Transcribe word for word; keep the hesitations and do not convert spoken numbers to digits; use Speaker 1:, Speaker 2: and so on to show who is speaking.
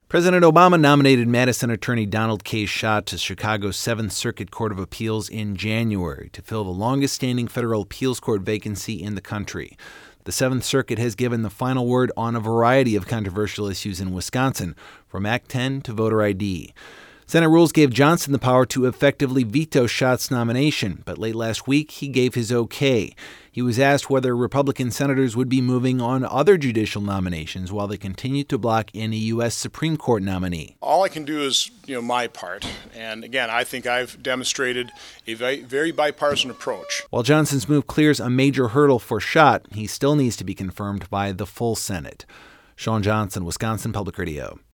Speaker 1: President Obama nominated Madison attorney Donald K. Schott to Chicago's Seventh Circuit Court of Appeals in January to fill the longest-standing federal appeals court vacancy in the country. The Seventh Circuit has given the final word on a variety of controversial issues in Wisconsin, from Act ten to voter I D. Senate rules gave Johnson the power to effectively veto Schott's nomination, but late last week he gave his okay. He was asked whether Republican senators would be moving on other judicial nominations while they continued to block any U S Supreme Court nominee.
Speaker 2: All I can do is, you know, my part. And again, I think I've demonstrated a very bipartisan approach.
Speaker 1: While Johnson's move clears a major hurdle for Schott, he still needs to be confirmed by the full Senate. Sean Johnson, Wisconsin Public Radio.